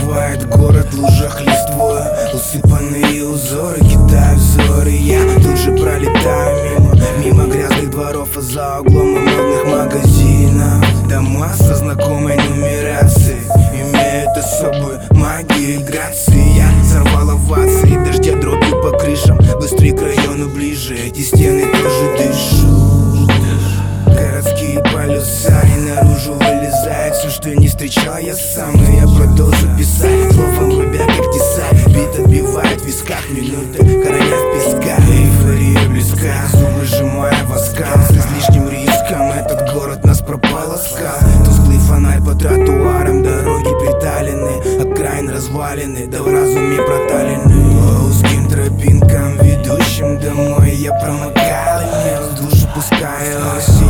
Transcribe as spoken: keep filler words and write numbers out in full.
Омывает город в лужах листвой, усыпанные узоры, кидаю взоры. Я тут же пролетаю мимо, мимо грязных дворов, а за углом и модных магазинов дома со знакомой нумерацией имеют особую магию и грации. Я сорвал овации, дождя дробью по крышам, быстрее к району ближе, эти стены тоже дышат. Городские полюса, и наружу вылезает все, что не встречал я сам. Но я продолжу писать, словом рубя как тесак. Бит отбивает в висках, минуты храня в песках. Эйфория близка, зубы сжимая в оскал. С излишним риском этот город нас прополоскал. Тусклый фонарь по тротуарам, дороги приталены, окраин развалины, да в разуме проталены. По узким тропинкам, ведущим домой, я промокал и мел, в душу пуская осень.